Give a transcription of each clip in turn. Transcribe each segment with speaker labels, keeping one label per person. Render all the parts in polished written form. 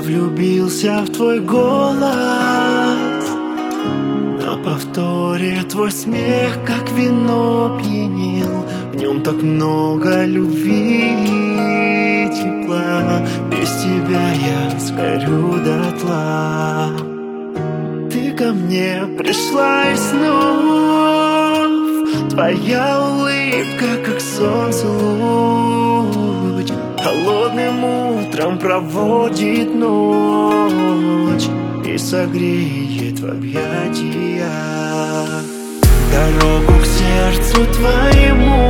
Speaker 1: влюбился в твой голос. На повторе твой смех, как вино, пьянил. В нем так много любви и тепла. Без тебя я сгорю дотла. Ты ко мне пришла из снов. Твоя улыбка, как солнце луч, холодным утром проводит ночь и согреет в объятия. Дорогу к сердцу твоему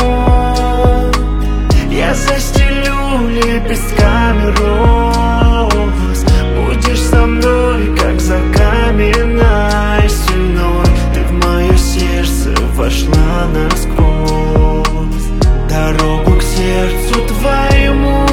Speaker 1: я застелю лепестками роз. Будешь со мной, как за каменной стеной. Ты в мое сердце вошла насквозь. Дорогу к сердцу твоему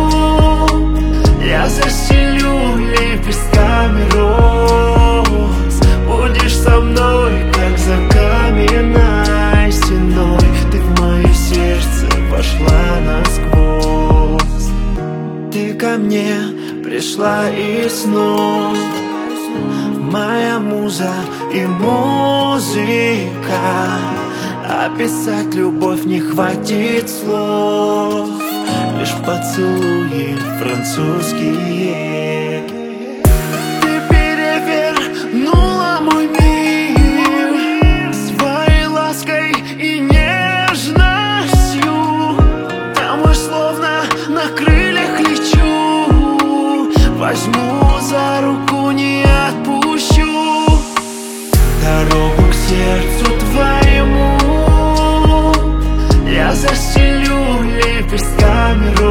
Speaker 1: я застелю лепестками роз. Будешь со мной, как за каменной стеной. Ты в мое сердце вошла насквозь. Ты ко мне пришла из снов, моя муза и музыка. Описать любовь не хватит слов, лишь поцелуи французские. Ты перевернула мой мир своей лаской и нежностью. Домой словно на крыльях лечу. Возьму за руку, не отпущу. Дорогу к сердцу твоему я застелю лепестками роз.